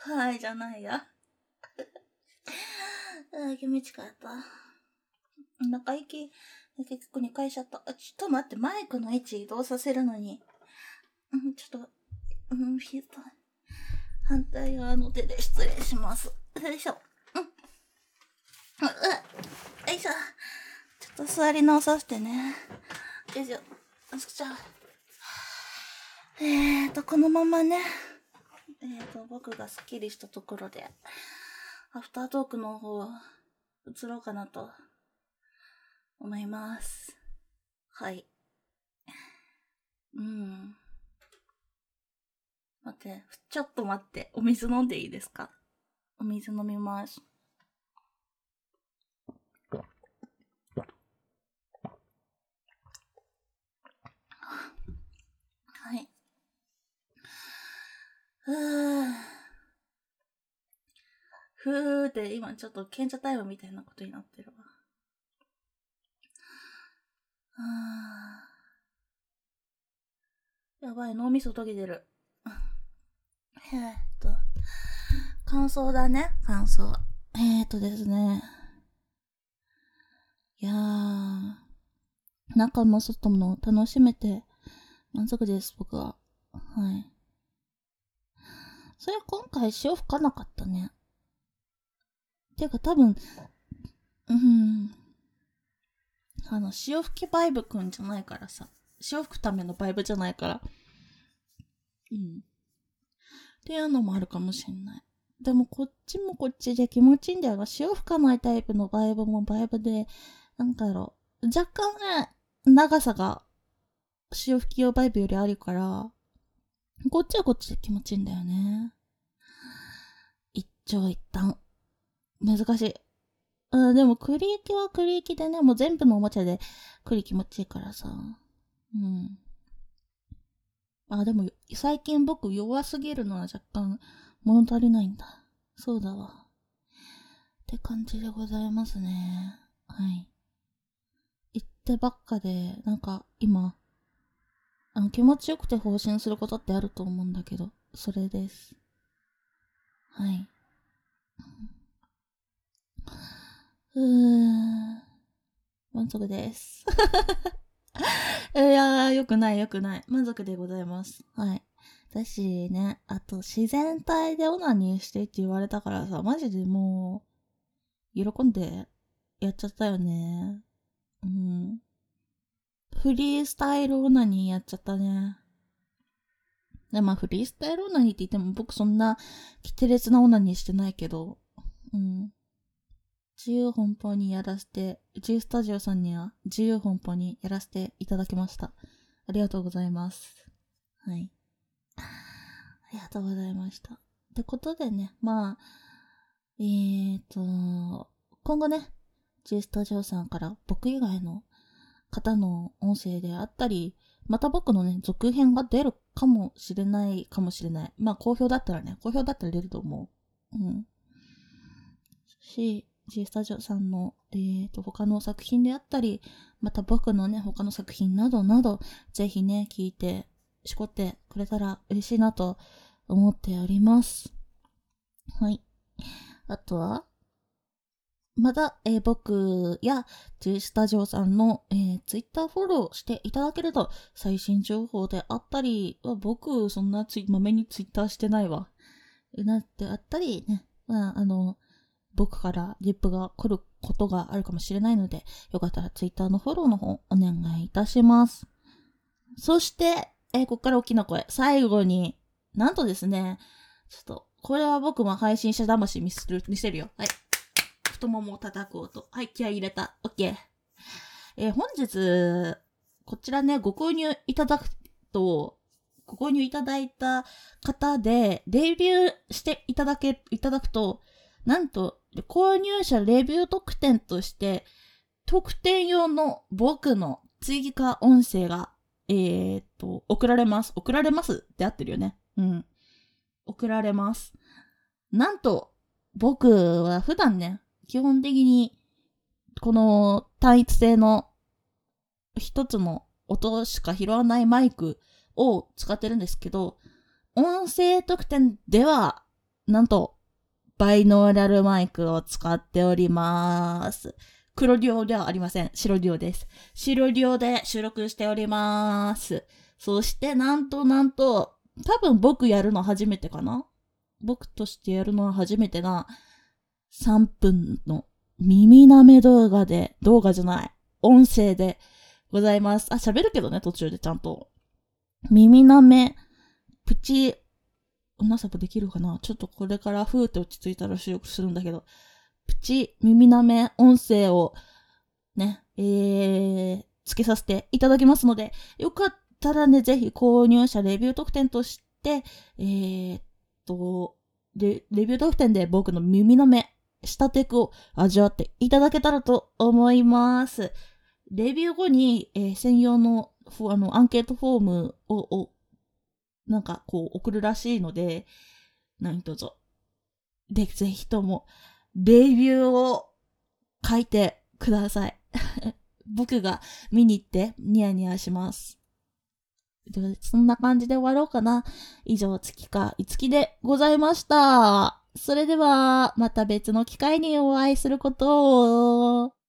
はいじゃないや。気持ちかった。お腹息、結構2回しちゃった。ちょっと待って、マイクの位置移動させるのに。ちょっと、反対側の手で失礼します。よいしょ。よいしょ。ちょっと座り直させてね。よいしょ。このままね、僕がスッキリしたところで、アフタートークの方、移ろうかなと、思います。はい。待って、ちょっと待って、お水飲んでいいですか？お水飲みます。はい。ふーって今ちょっと賢者タイムみたいなことになってるわ。やばい、脳みそ溶けてる。感想だね、感想。ですね。いやー、中も外も楽しめて満足です、僕は。はい。それ今回潮吹かなかったね。てか多分、潮吹きバイブくんじゃないからさ。潮吹くためのバイブじゃないから。っていうのもあるかもしんない。でもこっちもこっちで気持ちいいんだよな。潮吹かないタイプのバイブもバイブで、なんだろう。若干ね、長さが潮吹き用バイブよりあるから、こっちはこっちで気持ちいいんだよね。一長一短。難しい。でもクリーキはクリーキでね、もう全部のおもちゃでクリ気持ちいいからさ。でも最近僕弱すぎるのは若干物足りないんだ。そうだわ。って感じでございますね。はい。言ってばっかで、なんか今、気持ちよくて放心することってあると思うんだけど、それです。はい。満足です。いやー、よくないよくない。満足でございます。はい。だしね、あと自然体でオナニーしてって言われたからさ、マジでもう、喜んでやっちゃったよね。フリースタイルオナニーやっちゃったね。で、フリースタイルオナニーって言っても僕そんな、キテレツなオナニーしてないけど、自由奔放にやらせて、Gスタジオさんには自由奔放にやらせていただきました。ありがとうございます。はい。ありがとうございました。ってことでね、今後ね、Gスタジオさんから僕以外の方の音声であったり、また僕のね、続編が出るかもしれない。好評だったら出ると思う。G スタジオさんの、他の作品であったり、また僕のね、他の作品などなど、ぜひね、聞いて、しこってくれたら嬉しいなと思っております。はい。あとは、また、僕や G スタジオさんの、Twitter フォローしていただけると、最新情報であったり、僕、そんなまめに Twitter してないわ。なってあったりね、僕からリップが来ることがあるかもしれないので、よかったら Twitter のフォローの方お願いいたします。そして、ここから大きな声。最後に、なんとですね、ちょっと、これは僕も配信者魂見せるよ。はい。太ももを叩く音。はい、気合い入れた。OK。本日、こちらね、ご購入いただいた方で、レビューしていただくと、なんと、購入者レビュー特典として、特典用の僕の追加音声が、送られます。送られますって合ってるよね。送られます。なんと、僕は普段ね、基本的に、この単一性の一つの音しか拾わないマイクを使ってるんですけど、音声特典ではなんと、バイノーラルマイクを使っております。黒量ではありません。白量です。白量で収録しております。そしてなんと、多分僕やるの初めてかな？僕としてやるのは初めてな3分の耳舐め動画じゃない、音声でございます。喋るけどね、途中でちゃんと。耳舐め、プチ、なさぶできるかな？ちょっとこれからふーって落ち着いたら収録するんだけど、プチ耳舐め音声をね、つけさせていただきますので、よかったらね、ぜひ購入者レビュー特典として、レビュー特典で僕の耳舐め、したテクを味わっていただけたらと思います。レビュー後に、専用のアンケートフォームをなんかこう送るらしいので、何卒。で、ぜひとも、レビューを書いてください。僕が見に行ってニヤニヤします。そんな感じで終わろうかな。以上、月かいつきでございました。それでは、また別の機会にお会いすることを。